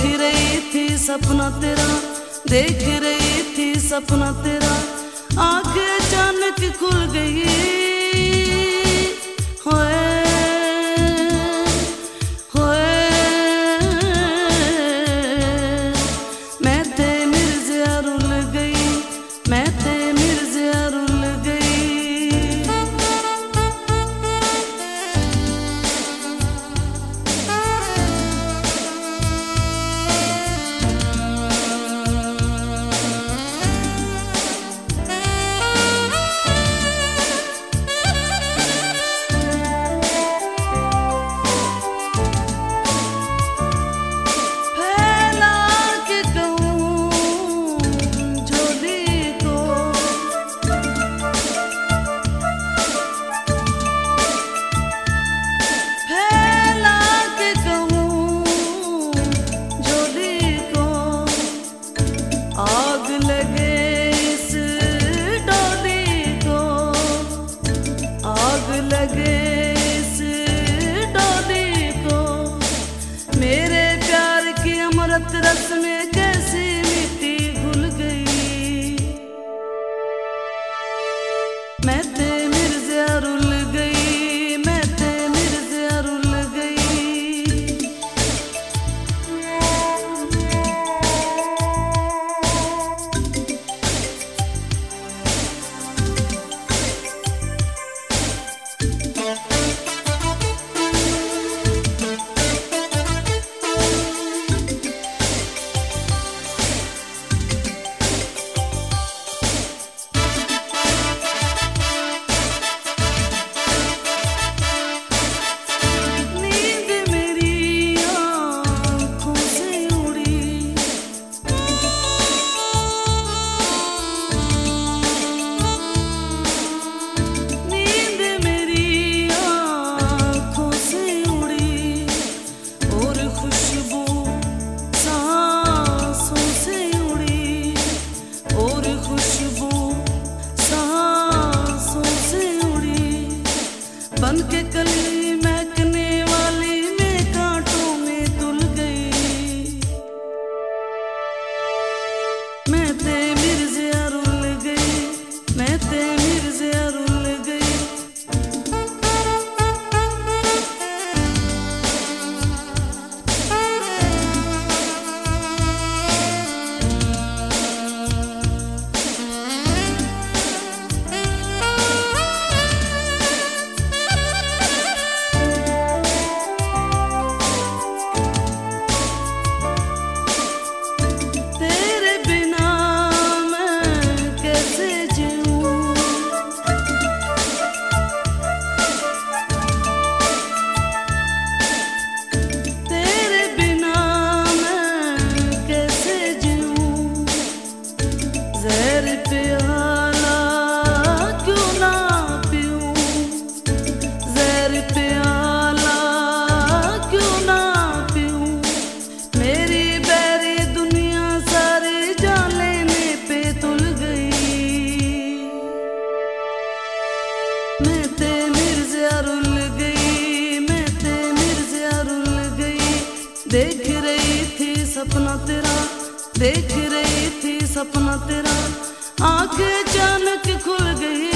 रही थी सपना तेरा, देख रही थी सपना तेरा, आंखें अचानक खुल गई। होए होए मैं ते मिर्ज़ा रुल गई, मैं ते मिर्ज़ा रुल गई। आग लगे इस डोली को, आग लगे इस डोली को, मेरे प्यार की अमृत रस में कैसी मिट्टी घुल गई। मैं ते मिर्ज़ा रुल गई, मैं ते मिर्ज़ा रुल गई। बन के कली महकने वाली मैं कांटों में तुल गई। मैं ते मिर्ज़ा रुल गई, मैं ते मिर्ज़ा रुल गई। ज़हर प्याला क्यों ना पीऊं, ज़हर प्याला क्यों ना पीऊं, मेरी बैरी दुनिया सारी जान लेने पे तुल गई। मैं ते मिर्ज़ा रुल गई, मैं ते मिर्ज़ा रुल गई। देख रही थी सपना तेरा, देख रही थी सपना तेरा, आंखें अचानक खुल गई।